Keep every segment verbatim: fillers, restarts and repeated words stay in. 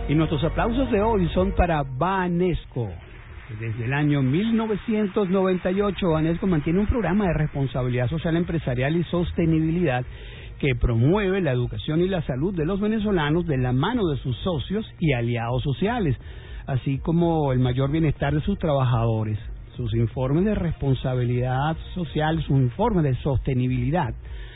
Y nuestros aplausos de hoy son para Banesco. Desde el año mil novecientos noventa y ocho, Banesco mantiene un programa de responsabilidad social empresarial y sostenibilidad que promueve la educación y la salud de los venezolanos de la mano de sus socios y aliados sociales, así como el mayor bienestar de sus trabajadores. Sus informes de responsabilidad social, sus informes de sostenibilidad,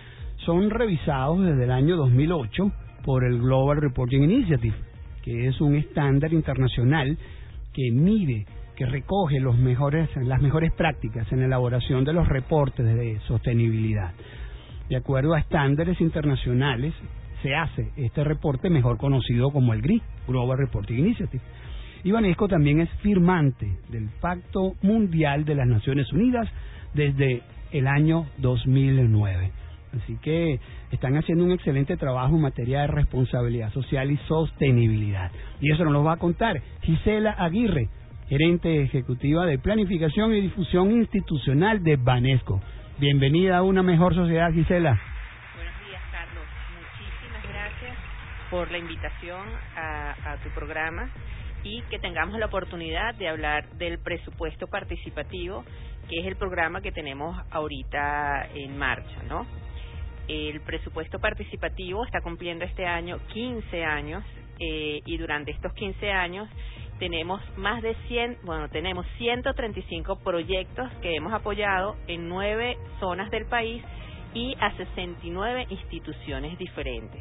son revisados desde el año dos mil ocho por el Global Reporting Initiative, que es un estándar internacional que mide, que recoge los mejores, las mejores prácticas en la elaboración de los reportes de sostenibilidad. De acuerdo a estándares internacionales, se hace este reporte mejor conocido como el G R I, Global Reporting Initiative. Y Banesco también es firmante del Pacto Mundial de las Naciones Unidas desde el año dos mil nueve. Así que están haciendo un excelente trabajo en materia de responsabilidad social y sostenibilidad. Y eso nos lo va a contar Gisela Aguirre, gerente ejecutiva de Planificación y Difusión Institucional de Banesco. Bienvenida a Una Mejor Sociedad, Gisela. Buenos días, Carlos. Muchísimas gracias por la invitación a, a tu programa y que tengamos la oportunidad de hablar del presupuesto participativo, que es el programa que tenemos ahorita en marcha, ¿no? El presupuesto participativo está cumpliendo este año quince años eh, y durante estos quince años tenemos más de cien, bueno, tenemos ciento treinta y cinco proyectos que hemos apoyado en nueve zonas del país y a sesenta y nueve instituciones diferentes.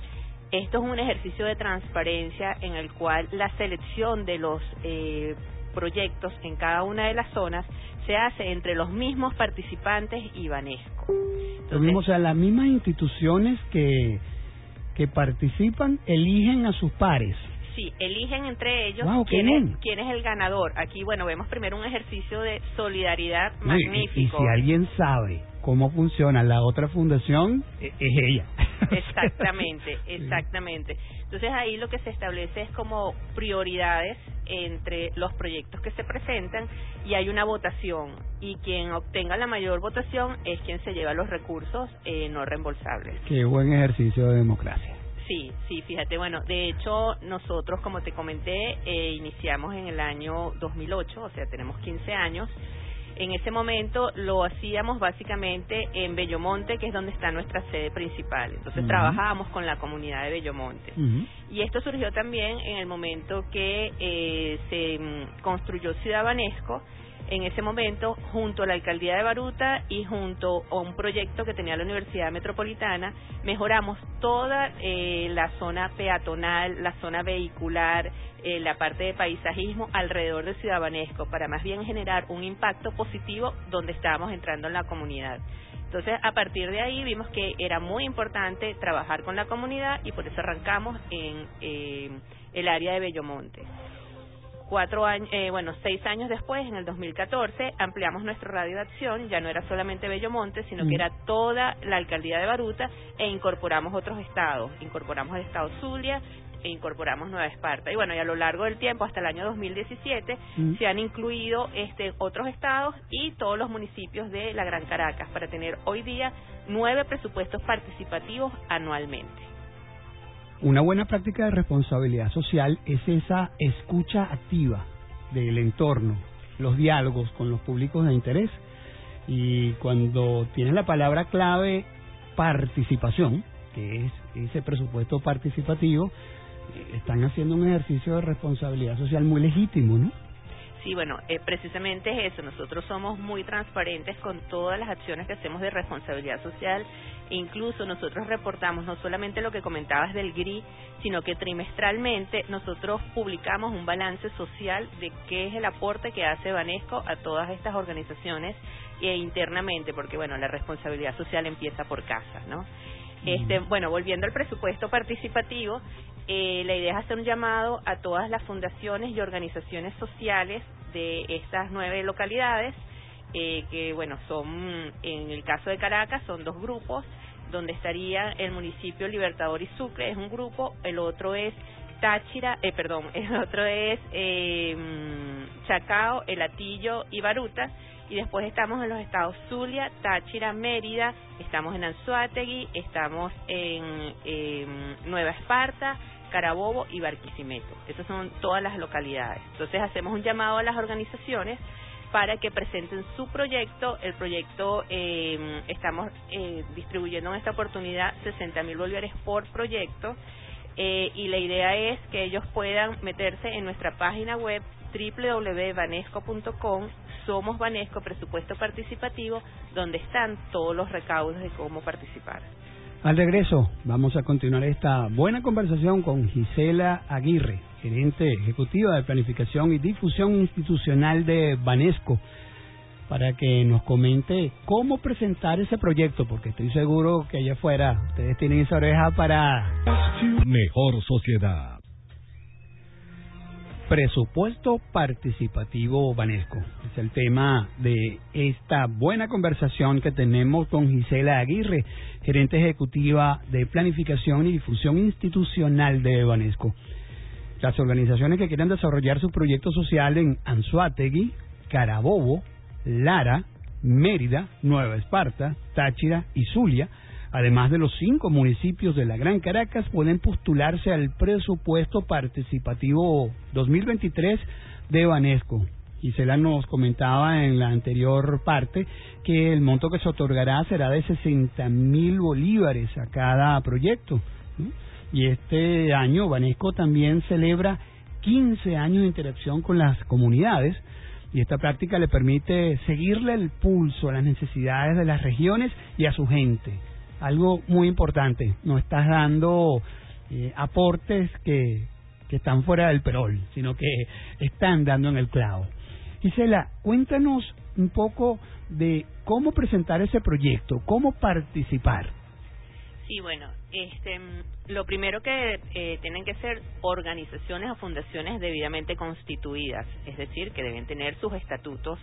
Esto es un ejercicio de transparencia en el cual la selección de los eh, proyectos en cada una de las zonas se hace entre los mismos participantes y Banesco. Lo mismo, o sea, las mismas instituciones que, que participan eligen a sus pares. Sí, eligen entre ellos wow, quién, es, quién es el ganador. Aquí, bueno, vemos primero un ejercicio de solidaridad magnífico. Y, y si alguien sabe cómo funciona la otra fundación, es, es ella. Exactamente, exactamente. Entonces ahí lo que se establece es como prioridades entre los proyectos que se presentan y hay una votación y quien obtenga la mayor votación es quien se lleva los recursos eh, no reembolsables. Qué buen ejercicio de democracia. Sí, sí, fíjate, bueno, de hecho nosotros, como te comenté, eh, iniciamos en el año dos mil ocho, o sea, tenemos quince años. En ese momento lo hacíamos básicamente en Bellomonte, que es donde está nuestra sede principal. Entonces uh-huh. trabajábamos con la comunidad de Bellomonte. Uh-huh. Y esto surgió también en el momento que eh, se um, construyó Ciudad Banesco. En ese momento, junto a la Alcaldía de Baruta y junto a un proyecto que tenía la Universidad Metropolitana, mejoramos toda eh, la zona peatonal, la zona vehicular, eh, la parte de paisajismo alrededor de Ciudad Banesco, para más bien generar un impacto positivo donde estábamos entrando en la comunidad. Entonces, a partir de ahí vimos que era muy importante trabajar con la comunidad y por eso arrancamos en eh, el área de Bellomonte. Cuatro años, eh, bueno, seis años después, en el dos mil catorce, ampliamos nuestro radio de acción, ya no era solamente Bellomonte, sino mm. que era toda la alcaldía de Baruta, e incorporamos otros estados, incorporamos el estado Zulia, e incorporamos Nueva Esparta. Y bueno, y a lo largo del tiempo, hasta el año dos mil diecisiete, mm. se han incluido este otros estados y todos los municipios de la Gran Caracas, para tener hoy día nueve presupuestos participativos anualmente. Una buena práctica de responsabilidad social es esa escucha activa del entorno, los diálogos con los públicos de interés, y cuando tienes la palabra clave participación, que es ese presupuesto participativo, están haciendo un ejercicio de responsabilidad social muy legítimo, ¿no? Sí, bueno, eh, precisamente es eso. Nosotros somos muy transparentes con todas las acciones que hacemos de responsabilidad social. E incluso nosotros reportamos no solamente lo que comentabas del G R I, sino que trimestralmente nosotros publicamos un balance social de qué es el aporte que hace Banesco a todas estas organizaciones e internamente, porque bueno, la responsabilidad social empieza por casa, ¿no? Este, bueno, volviendo al presupuesto participativo, eh, la idea es hacer un llamado a todas las fundaciones y organizaciones sociales de estas nueve localidades, eh, que bueno, son, en el caso de Caracas, son dos grupos, donde estaría el municipio Libertador y Sucre, es un grupo, el otro es Táchira, eh, perdón, el otro es eh, Chacao, El Hatillo y Baruta. Y después estamos en los estados Zulia, Táchira, Mérida, estamos en Anzoátegui, estamos en, en Nueva Esparta, Carabobo y Barquisimeto. Esas son todas las localidades. Entonces hacemos un llamado a las organizaciones para que presenten su proyecto. El proyecto, eh, estamos eh, distribuyendo en esta oportunidad sesenta mil bolívares por proyecto, eh, y la idea es que ellos puedan meterse en nuestra página web doble u doble u doble u punto banesco punto com, Somos Banesco, presupuesto participativo, donde están todos los recaudos de cómo participar. Al regreso, vamos a continuar esta buena conversación con Gisela Aguirre, gerente ejecutiva de Planificación y Difusión Institucional de Banesco, para que nos comente cómo presentar ese proyecto, porque estoy seguro que allá afuera ustedes tienen esa oreja para... Mejor sociedad. Presupuesto participativo Banesco. Es el tema de esta buena conversación que tenemos con Gisela Aguirre, gerente ejecutiva de Planificación y Difusión Institucional de Banesco. Las organizaciones que quieran desarrollar su proyecto social en Anzoátegui, Carabobo, Lara, Mérida, Nueva Esparta, Táchira y Zulia, además de los cinco municipios de la Gran Caracas, pueden postularse al presupuesto participativo dos mil veintitrés de Banesco. Gisela nos comentaba en la anterior parte que el monto que se otorgará será de sesenta mil bolívares a cada proyecto, ¿no? Y este año Banesco también celebra quince años de interacción con las comunidades, y esta práctica le permite seguirle el pulso a las necesidades de las regiones y a su gente. Algo muy importante, no estás dando eh, aportes que, que están fuera del perol, sino que están dando en el clavo. Gisela, cuéntanos un poco de cómo presentar ese proyecto, cómo participar. Sí, bueno, este, lo primero que eh, tienen que ser organizaciones o fundaciones debidamente constituidas, es decir, que deben tener sus estatutos,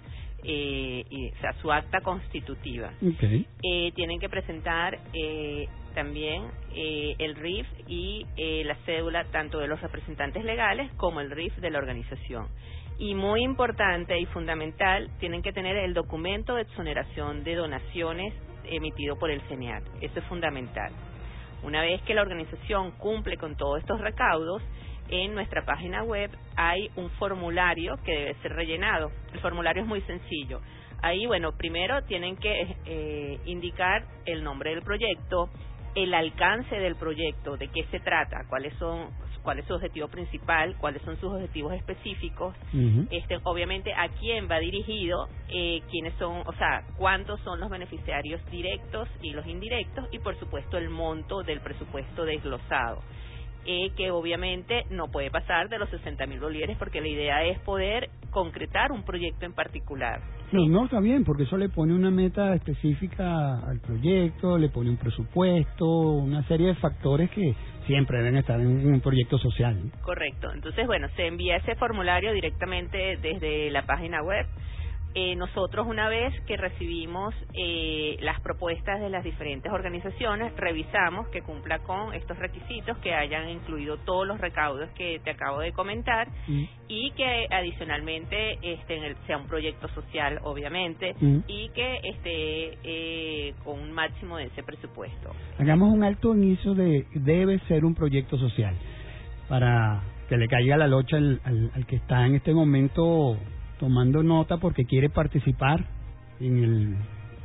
eh, y, o sea, su acta constitutiva. Okay. Eh, tienen que presentar eh, también eh, el R I F y eh, la cédula tanto de los representantes legales como el R I F de la organización. Y muy importante y fundamental, tienen que tener el documento de exoneración de donaciones emitido por el CENEAT. Eso es fundamental. Una vez que la organización cumple con todos estos recaudos, en nuestra página web hay un formulario que debe ser rellenado. El formulario es muy sencillo. Ahí, bueno, primero tienen que eh, indicar el nombre del proyecto, el alcance del proyecto, de qué se trata, cuáles son, cuál es su objetivo principal, cuáles son sus objetivos específicos, uh-huh. este, obviamente a quién va dirigido, eh, quiénes son, o sea, cuántos son los beneficiarios directos y los indirectos, y por supuesto el monto del presupuesto desglosado, eh, que obviamente no puede pasar de los sesenta mil bolívares, porque la idea es poder concretar un proyecto en particular. No, no, está bien, porque eso le pone una meta específica al proyecto, le pone un presupuesto, una serie de factores que siempre deben estar en un proyecto social. Correcto. Entonces, bueno, se envía ese formulario directamente desde la página web. Eh, nosotros, una vez que recibimos eh, las propuestas de las diferentes organizaciones, revisamos que cumpla con estos requisitos, que hayan incluido todos los recaudos que te acabo de comentar, mm. y que adicionalmente este, en el, sea un proyecto social, obviamente, mm. y que esté eh, con un máximo de ese presupuesto. Hagamos un alto inicio de debe ser un proyecto social, para que le caiga la locha al, al, al que está en este momento tomando nota porque quiere participar en el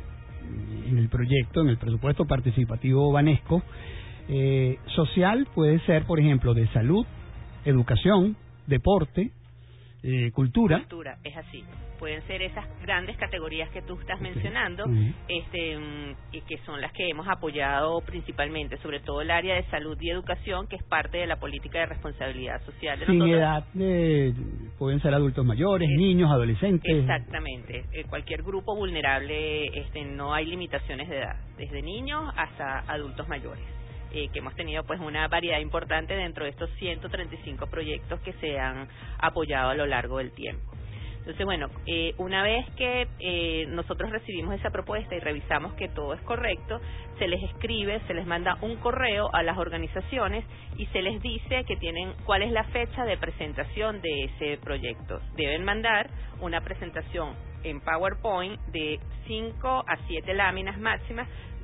en el proyecto, en el presupuesto participativo Banesco. Eh, social puede ser, por ejemplo, de salud, educación, deporte, eh, cultura. Cultura, es así. Pueden ser esas grandes categorías que tú estás okay. mencionando, uh-huh. este, y que son las que hemos apoyado principalmente, sobre todo el área de salud y educación, que es parte de la política de responsabilidad social de Sin nosotros. edad, de, pueden ser adultos mayores, es, niños, adolescentes. Exactamente, eh, cualquier grupo vulnerable, este, no hay limitaciones de edad, desde niños hasta adultos mayores. Eh, que hemos tenido pues una variedad importante dentro de estos ciento treinta y cinco proyectos que se han apoyado a lo largo del tiempo. Entonces, bueno, eh, una vez que eh, nosotros recibimos esa propuesta y revisamos que todo es correcto, se les escribe, se les manda un correo a las organizaciones y se les dice que tienen cuál es la fecha de presentación de ese proyecto. Deben mandar una presentación en PowerPoint de cinco a siete láminas máximas,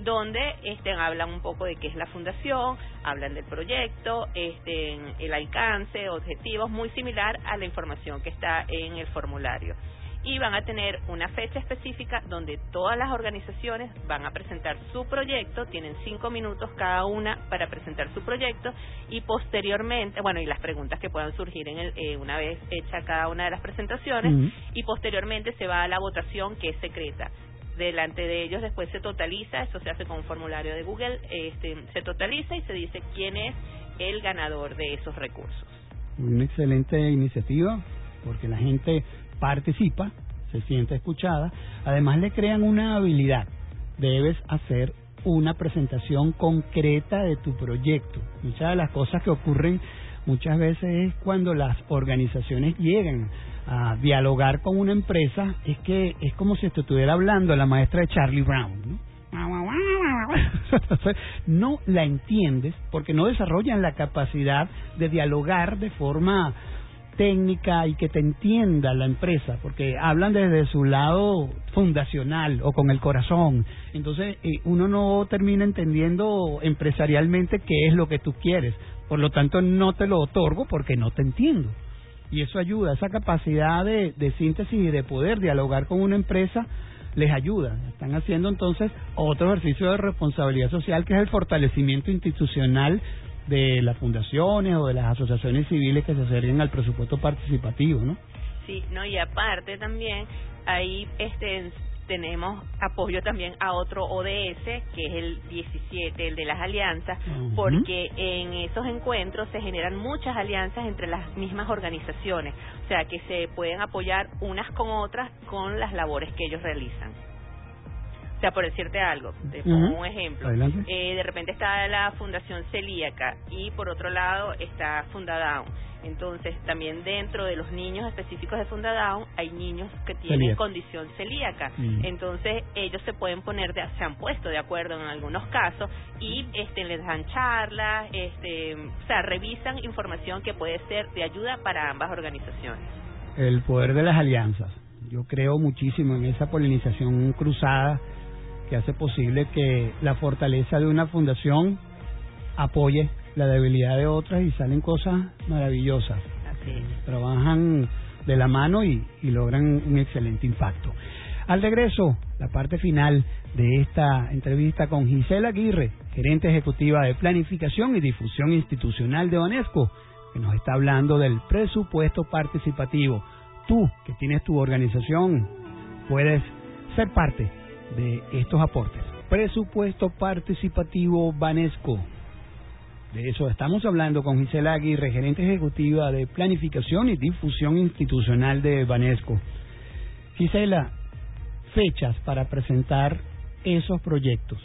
donde este, hablan un poco de qué es la fundación, hablan del proyecto, este, el alcance, objetivos, muy similar a la información que está en el formulario. Y van a tener una fecha específica donde todas las organizaciones van a presentar su proyecto, tienen cinco minutos cada una para presentar su proyecto, y posteriormente, bueno, y las preguntas que puedan surgir en el, eh, una vez hecha cada una de las presentaciones, uh-huh. y posteriormente se va a la votación, que es secreta. Delante de ellos después se totaliza, eso se hace con un formulario de Google, este, se totaliza y se dice quién es el ganador de esos recursos. Una excelente iniciativa, porque la gente participa, se siente escuchada, además le crean una habilidad. Debes hacer una presentación concreta de tu proyecto. Muchas de las cosas que ocurren muchas veces es cuando las organizaciones llegan a dialogar con una empresa, es que es como si te estuviera hablando la maestra de Charlie Brown, ¿no? No la entiendes porque no desarrollan la capacidad de dialogar de forma técnica y que te entienda la empresa, porque hablan desde su lado fundacional o con el corazón. Entonces eh, uno no termina entendiendo empresarialmente qué es lo que tú quieres, por lo tanto no te lo otorgo porque no te entiendo. Y eso ayuda, esa capacidad de, de síntesis y de poder dialogar con una empresa les ayuda. Están haciendo entonces otro ejercicio de responsabilidad social, que es el fortalecimiento institucional de las fundaciones o de las asociaciones civiles que se acerquen al presupuesto participativo, ¿no? Sí, no, y aparte también ahí este tenemos apoyo también a otro O D S, que es el diecisiete, el de las alianzas, uh-huh. porque en esos encuentros se generan muchas alianzas entre las mismas organizaciones, o sea, que se pueden apoyar unas con otras con las labores que ellos realizan. O sea, por decirte algo, te pongo uh-huh. un ejemplo. Eh, de repente está la Fundación Celíaca y por otro lado está Fundadown. Entonces, también dentro de los niños específicos de Fundadown hay niños que tienen celíaca. condición celíaca. Uh-huh. Entonces, ellos se pueden poner, de, se han puesto de acuerdo en algunos casos y este les dan charlas, este, o sea, revisan información que puede ser de ayuda para ambas organizaciones. El poder de las alianzas. Yo creo muchísimo en esa polinización cruzada que hace posible que la fortaleza de una fundación apoye la debilidad de otras y salen cosas maravillosas. Así es. Trabajan de la mano y, y logran un excelente impacto. Al regreso, la parte final de esta entrevista con Gisela Aguirre, gerente ejecutiva de Planificación y Difusión Institucional de Banesco, que nos está hablando del presupuesto participativo. Tú, que tienes tu organización, puedes ser parte de estos aportes. Presupuesto participativo Banesco. De eso estamos hablando con Gisela Aguirre, gerente ejecutiva de Planificación y Difusión Institucional de Banesco. Gisela, fechas para presentar esos proyectos.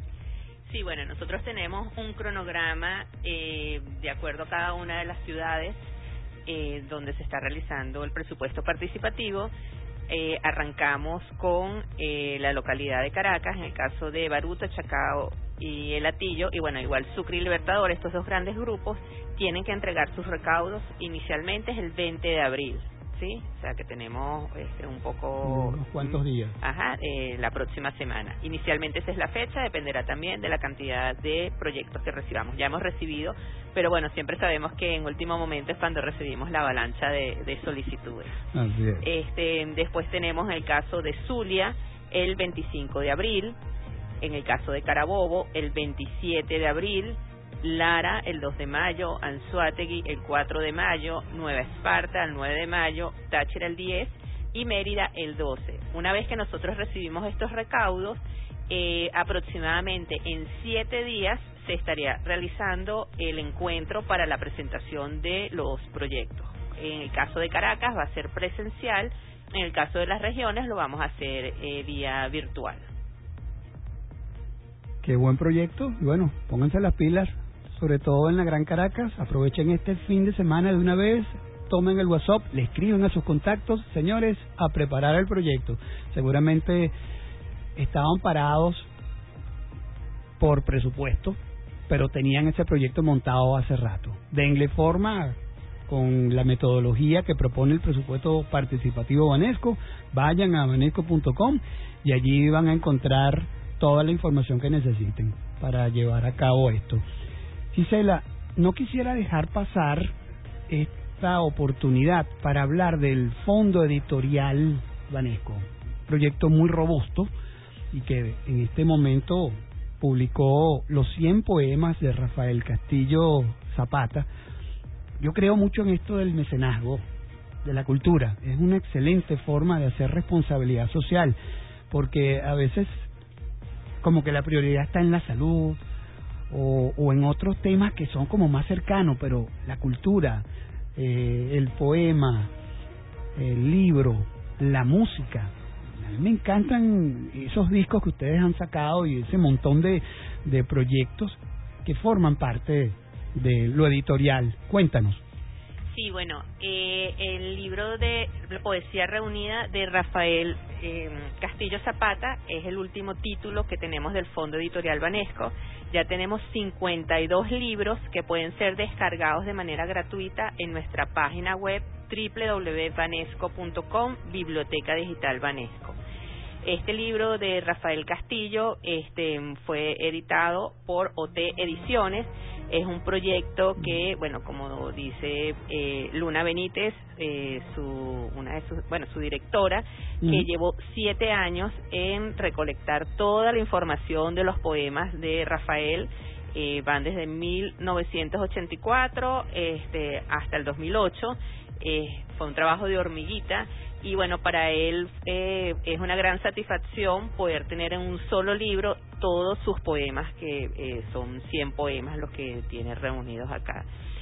Sí, bueno, nosotros tenemos un cronograma eh, de acuerdo a cada una de las ciudades eh, donde se está realizando el presupuesto participativo. Eh, arrancamos con eh, la localidad de Caracas, en el caso de Baruta, Chacao y El Hatillo, y bueno, igual Sucre y Libertador. Estos dos grandes grupos tienen que entregar sus recaudos inicialmente es el veinte de abril, ¿sí? O sea que tenemos este, un poco... ¿Unos cuantos días? Ajá, eh, la próxima semana. Inicialmente esa es la fecha, dependerá también de la cantidad de proyectos que recibamos. Ya hemos recibido, pero bueno, siempre sabemos que en último momento es cuando recibimos la avalancha de, de solicitudes. Así es. Este, después tenemos el caso de Zulia, el veinticinco de abril, en el caso de Carabobo, el veintisiete de abril, Lara el dos de mayo, Anzoátegui el cuatro de mayo, Nueva Esparta el nueve de mayo, Táchira el diez y Mérida el doce. Una vez que nosotros recibimos estos recaudos, eh, aproximadamente en siete días se estaría realizando el encuentro para la presentación de los proyectos. En el caso de Caracas va a ser presencial, en el caso de las regiones lo vamos a hacer eh, vía virtual. Qué buen proyecto, y bueno, pónganse las pilas, sobre todo en la Gran Caracas, aprovechen este fin de semana de una vez, tomen el WhatsApp, le escriben a sus contactos, señores, a preparar el proyecto. Seguramente estaban parados por presupuesto, pero tenían ese proyecto montado hace rato. Denle forma con la metodología que propone el presupuesto participativo Banesco, vayan a banesco punto com y allí van a encontrar toda la información que necesiten para llevar a cabo esto. Gisela, no quisiera dejar pasar esta oportunidad para hablar del Fondo Editorial Banesco, proyecto muy robusto y que en este momento publicó los cien poemas de Rafael Castillo Zapata. Yo creo mucho en esto del mecenazgo de la cultura. Es una excelente forma de hacer responsabilidad social, porque a veces como que la prioridad está en la salud o, o en otros temas que son como más cercanos, pero la cultura, eh, el poema, el libro, la música. A mí me encantan esos discos que ustedes han sacado y ese montón de, de proyectos que forman parte de lo editorial. Cuéntanos. Sí, bueno, eh, el libro de Poesía Reunida de Rafael eh, Castillo Zapata es el último título que tenemos del Fondo Editorial Banesco. Ya tenemos cincuenta y dos libros que pueden ser descargados de manera gratuita en nuestra página web doble u doble u doble u punto banesco punto com, Biblioteca Digital Banesco. Este libro de Rafael Castillo este, fue editado por O T Ediciones. Es un proyecto que, bueno, como dice eh, Luna Benítez, eh, su una de sus, bueno, su directora, mm. que llevó siete años en recolectar toda la información de los poemas de Rafael. Eh, van desde mil novecientos ochenta y cuatro este, hasta el dos mil ocho. Eh, fue un trabajo de hormiguita. Y bueno, para él eh, es una gran satisfacción poder tener en un solo libro todos sus poemas, que eh, son cien poemas los que tiene reunidos acá.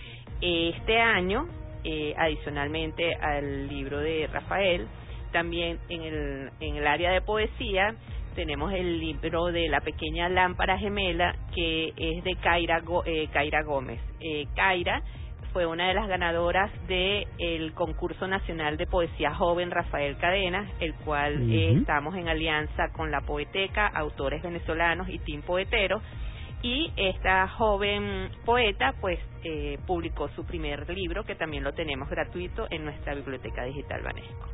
Este año, eh, adicionalmente al libro de Rafael, también en el, en el área de poesía, tenemos el libro de La Pequeña Lámpara Gemela, que es de Kaira, eh, Kaira Gómez. Eh, Kaira fue una de las ganadoras del concurso nacional de poesía joven Rafael Cadenas, el cual uh-huh. eh, estamos en alianza con la Poeteca, Autores Venezolanos y Team Poetero. Y esta joven poeta pues eh, publicó su primer libro, que también lo tenemos gratuito en nuestra Biblioteca Digital Banesco.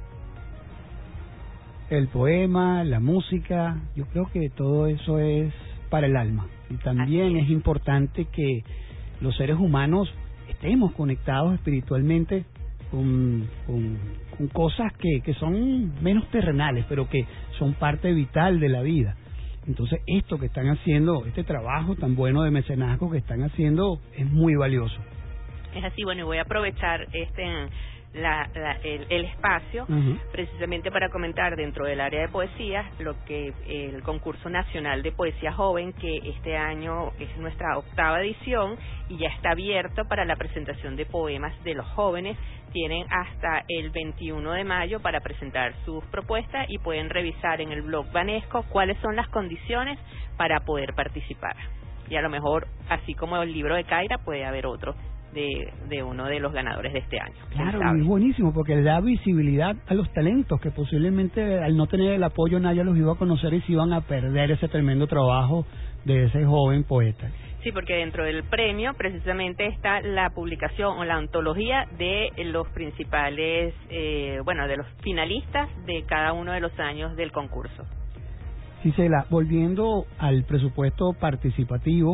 El poema, la música, yo creo que todo eso es para el alma. Y también es. es importante que los seres humanos estemos conectados espiritualmente con, con, con cosas que, que son menos terrenales, pero que son parte vital de la vida. Entonces, esto que están haciendo, este trabajo tan bueno de mecenazgo que están haciendo, es muy valioso. Es así, bueno, y voy a aprovechar este la, la, el, el espacio uh-huh. precisamente para comentar dentro del área de poesía lo que el concurso nacional de poesía joven, que este año es nuestra octava edición y ya está abierto para la presentación de poemas de los jóvenes. Tienen hasta el veintiuno de mayo para presentar sus propuestas y pueden revisar en el blog Banesco cuáles son las condiciones para poder participar. Y a lo mejor, así como el libro de Kaira, puede haber otro de, de uno de los ganadores de este año. Claro, es buenísimo porque le da visibilidad a los talentos que posiblemente al no tener el apoyo nadie los iba a conocer y se iban a perder ese tremendo trabajo de ese joven poeta. Sí, porque dentro del premio precisamente está la publicación o la antología de los principales, eh, bueno, de los finalistas de cada uno de los años del concurso. Gisela, volviendo al presupuesto participativo,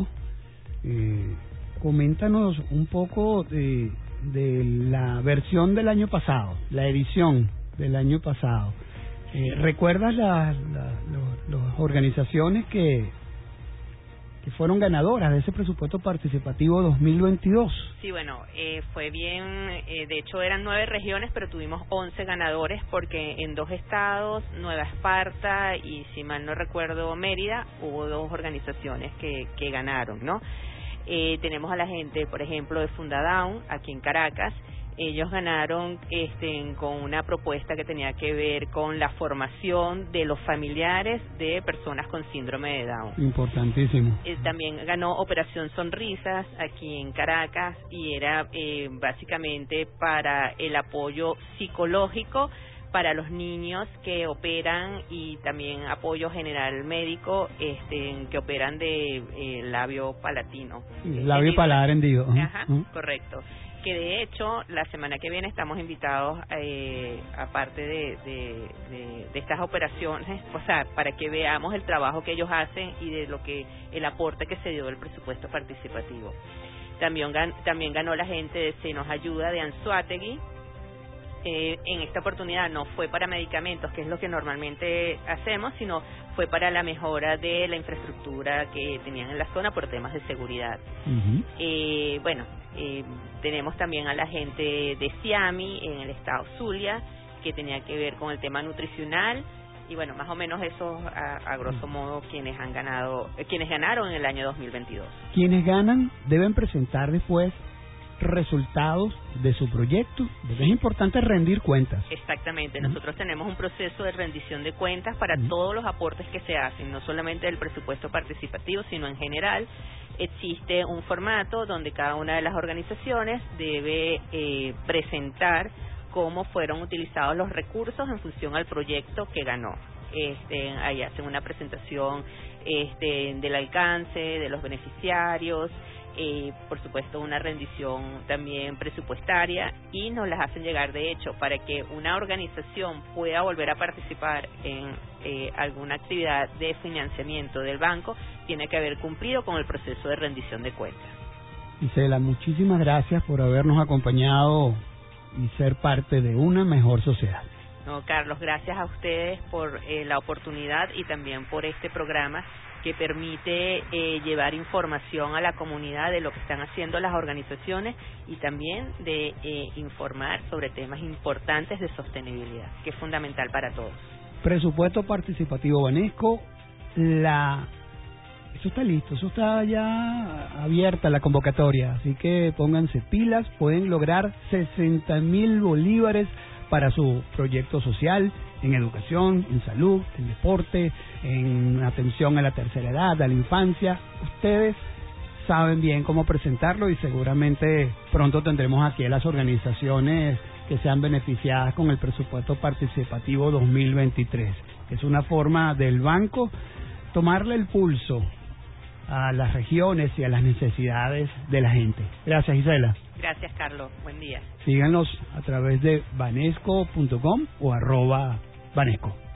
eh, coméntanos un poco de, de la versión del año pasado, la edición del año pasado. Eh, ¿Recuerdas las la, las organizaciones que, que fueron ganadoras de ese presupuesto participativo dos mil veintidós? Sí, bueno, eh, fue bien, eh, de hecho eran nueve regiones, pero tuvimos once ganadores porque en dos estados, Nueva Esparta y, si mal no recuerdo, Mérida, hubo dos organizaciones que, que ganaron, ¿no? Eh, tenemos a la gente, por ejemplo, de Fundadown, aquí en Caracas. Ellos ganaron este, con una propuesta que tenía que ver con la formación de los familiares de personas con síndrome de Down. Importantísimo. Eh, también ganó Operación Sonrisas aquí en Caracas y era eh, básicamente para el apoyo psicológico para los niños que operan y también apoyo general médico este, que operan de eh, labio palatino. Labio paladar hendido. Ajá, uh-huh. correcto. que de hecho la semana que viene estamos invitados, eh, aparte de, de, de, de estas operaciones, o sea, para que veamos el trabajo que ellos hacen y de lo que el aporte que se dio del presupuesto participativo. También, gan, también ganó la gente de Se Nos Ayuda de Anzoátegui. Eh, en esta oportunidad no fue para medicamentos, que es lo que normalmente hacemos, sino fue para la mejora de la infraestructura que tenían en la zona por temas de seguridad. Uh-huh. Eh, bueno, eh, tenemos también a la gente de Siami en el estado Zulia, que tenía que ver con el tema nutricional, y bueno, más o menos eso a, a grosso modo quienes han ganado, eh, quienes ganaron en el año dos mil veintidós. Quienes ganan deben presentar después resultados de su proyecto, porque es importante rendir cuentas. Exactamente, nosotros tenemos un proceso de rendición de cuentas para uh-huh. todos los aportes que se hacen, no solamente del presupuesto participativo, sino en general. Existe un formato donde cada una de las organizaciones debe eh, presentar cómo fueron utilizados los recursos en función al proyecto que ganó. Este, ahí hacen una presentación este, del alcance, de los beneficiarios, Eh, por supuesto una rendición también presupuestaria, y nos las hacen llegar. De hecho, para que una organización pueda volver a participar en eh, alguna actividad de financiamiento del banco, tiene que haber cumplido con el proceso de rendición de cuentas. Isela, muchísimas gracias por habernos acompañado y ser parte de una mejor sociedad. No, Carlos, gracias a ustedes por eh, la oportunidad y también por este programa que permite eh, llevar información a la comunidad de lo que están haciendo las organizaciones y también de eh, informar sobre temas importantes de sostenibilidad, que es fundamental para todos. Presupuesto participativo Banesco, la eso está listo, eso está ya abierta la convocatoria, así que pónganse pilas, pueden lograr sesenta mil bolívares para su proyecto social, en educación, en salud, en deporte, en atención a la tercera edad, a la infancia. Ustedes saben bien cómo presentarlo y seguramente pronto tendremos aquí a las organizaciones que sean beneficiadas con el presupuesto participativo dos mil veintitrés. Es una forma del banco tomarle el pulso a las regiones y a las necesidades de la gente. Gracias, Isela. Gracias, Carlos. Buen día. Síganos a través de banesco punto com o arroba Banesco.